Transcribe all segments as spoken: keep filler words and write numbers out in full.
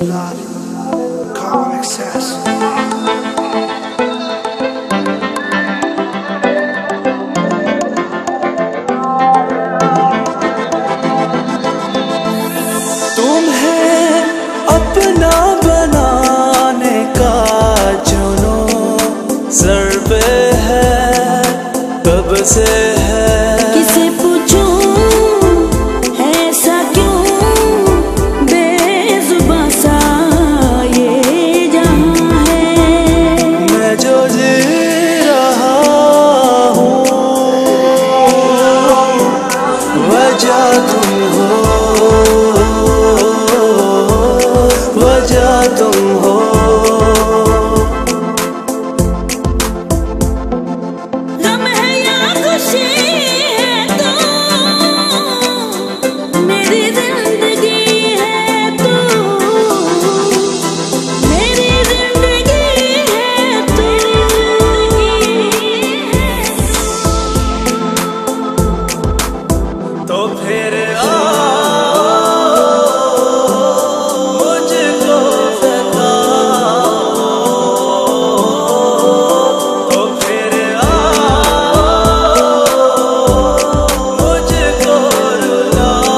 love, common excess. तुम्हें अपना बनाने का जुनून सर पे है, कब से है। किसे पूछूं ऐसा क्यों, बेजुबां सा ये जहां है। मैं जो जी रहा हूँ वजह तुम हो, वजह तुम हो। गम है या खुशी है तो मेरी जिंदगी है तू, मेरी जिंदगी है तू। तो फिर आओ मुझको बताओ, तो फिर आओ मुझको रुलाओ।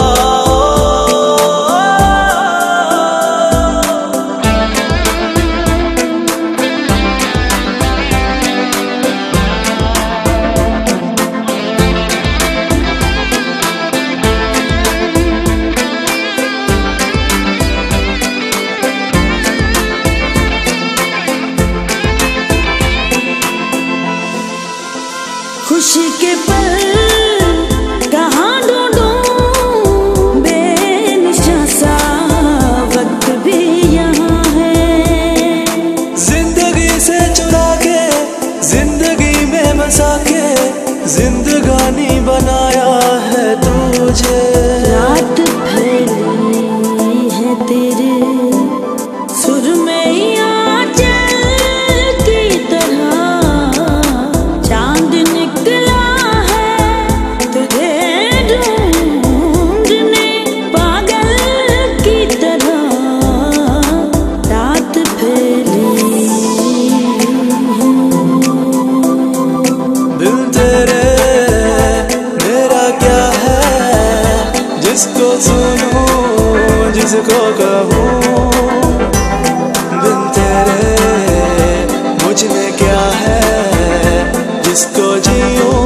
खुशी के पल कहाँ ढूंढूं, बेनिशान सा वक्त भी यहाँ है। जिंदगी से चुरा के जिंदगी में बसा के जिंदगानी बनाया है तुझे। रात फैली है तेरे सुर में आंचल की तरह, चांद निकला है तुझे ढूंढने पागल की तरह। रात फैली दिल तेरे मेरा क्या है, जिसको सुनूं जिसको कहूँ। बिन तेरे मुझ में क्या है, जिसको जीऊं